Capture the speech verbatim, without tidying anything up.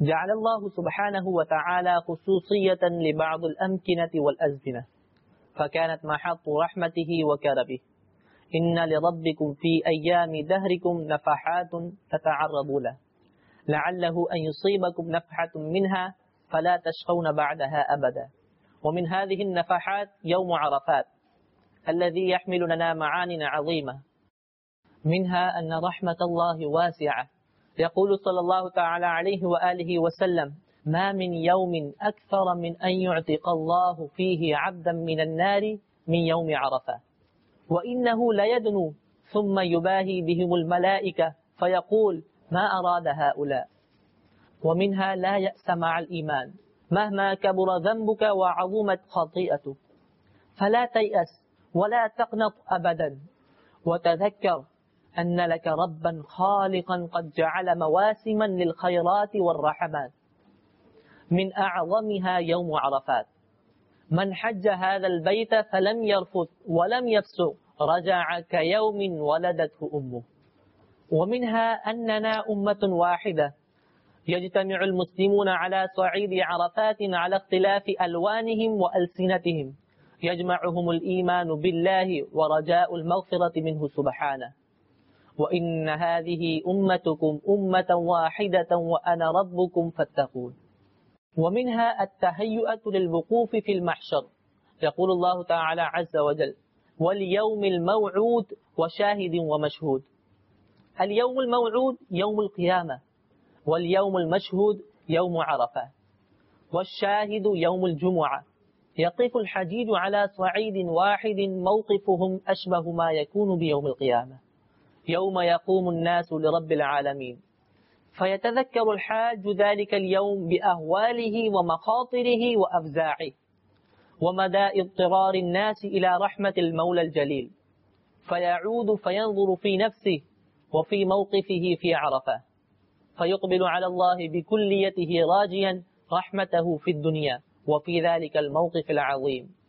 जअलल्लाहु सुब्हानहु व तआला खुसूसियतन लिबअदिल अमकिनति वल अज़मिना फकानत महत्तु रहमतिही व करबिही इन्ना लिरब्बिकुम फी अय्यामि दहरिकुम नफ़हातुन ततअर्रबू लहु लअल्लहु अन युसीबकुम नफ़हतुन मिनहा फला तशक़ौन बअदहा अबदा व मिन हाज़िहि नफ़हात यौम अरफ़ात अल्लज़ी यहमिलु लना मआनिन अज़ीमा मिनहा अन्न रहमतल्लाहि वासिअह यक़ूलु सल्लल्लाहु तआला अलैहि व आलिहि व सल्लम मा मिन यौमिन अक्सर मिन अन युअतिक़ल्लाहु फ़ीहि अब्दन मिनन नारि मिन यौमि अरफ़ा व इन्नहु लयदनु सुम्मा युबाही बिहिमुल मलाइका फ़यक़ूल मा अराद हाउला व मिनहा ला यअस मअल ईमान महमा कबुर ज़ंबुक व अज़ुमत ख़तीअतुक फला तयअस वला तक़नत अबदन व तज़क्कर अन्न लक रब्बन ख़ालिक़न क़द जअल मवासिमन लिल ख़ैराति वर रहमात मिन अअज़मिहा यौम अरफ़ात मन हज्ज हाज़ल बैत फलम यरफुस वलम यफ्सुक रजअ कयौमिन वलदतहु उम्मुहु व मिनहा अन्नना उम्मतुन वाहिदा यज्तमिउल मुस्लिमून अला सईद अरफ़ात अला इख्तिलाफ़ि अलवानिहिम व अलसिनतिहिम यजमउहुमुल ईमानु बिल्लाहि व रजाउल मग़फ़िरति मिन्हु सुब्हानहु व इन्न हाज़िहि उम्मतुकुम उम्मतन वाहिदतन व अना रब्बुकुम फत्तक़ून व मिनहा अत्तहय्युअतु लिलवुक़ूफ़ि फ़िल महशर यक़ूलुल्लाहु तआला अज़्ज़ व जल वल यौमिल मौऊद व शाहिदिन व मशहूद अल यौमुल मौऊद यौमुल क़ियामह वल यौमुल मशहूद यौम अरफ़ा वश्शाहिदु यौमुल जुमुअह यक़िफ़ुल हजीज अला सईदिन वाहिदिन मौक़िफ़ुहुम अशबहु मा यकूनु बियौमिल क़ियामह यौम यक़ूमुन नासु लिरब्बिल आलमीन फ़यतज़क्करुल हाज्जु ज़ालिकल यौम बिअहवालिही व मख़ातिरिही व अफ़ज़ाइही व मदा इज़्तिरारिन नासि इला रहमतिल मौलल जलील फ़यऊदु फ़यंज़ुरु फ़ी नफ़्सिही व फ़ी मौक़िफ़िही फ़ी अरफ़ा फ़युक़बिलु अलल्लाहि बिकुल्लियतिही राजियन रहमतहु फ़िद दुनिया व फ़ी ज़ालिकल मौक़िफ़िल अज़ीम।